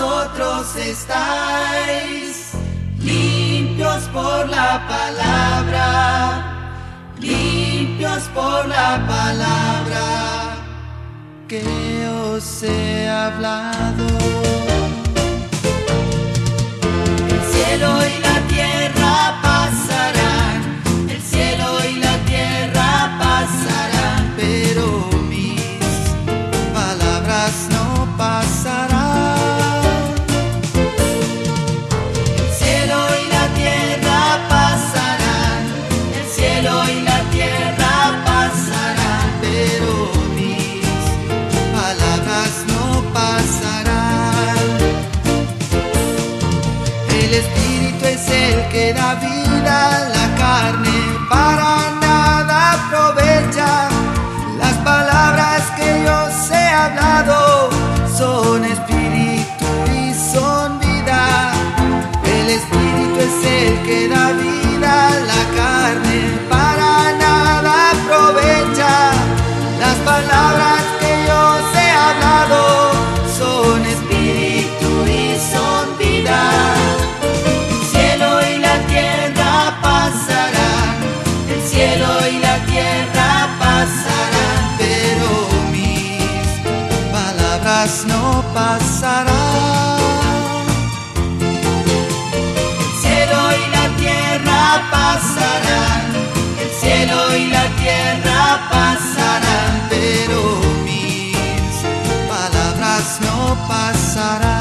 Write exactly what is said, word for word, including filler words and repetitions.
vosotros estáis limpios por la palabra, limpios por la palabra que os he hablado. El cielo y la tierra pasarán, el cielo y la tierra pasarán, pero mis palabras no pasarán. El cielo y la tierra pasarán, el cielo y la tierra pasarán, pero mis palabras no pasarán. El Espíritu es el que da vida, la carne para nada aprovecha. Las palabras que yo os he hablado son espíritu y son vida. El Espíritu es el que da vida, la carne para nada aprovecha. Las palabras que yo os he hablado son espíritu y son vida. El cielo y la tierra pasarán, el cielo y la tierra pasarán, pero mis palabras no pasarán. El cielo y la tierra pasarán, el cielo y la tierra pasarán, pero mis palabras no pasarán.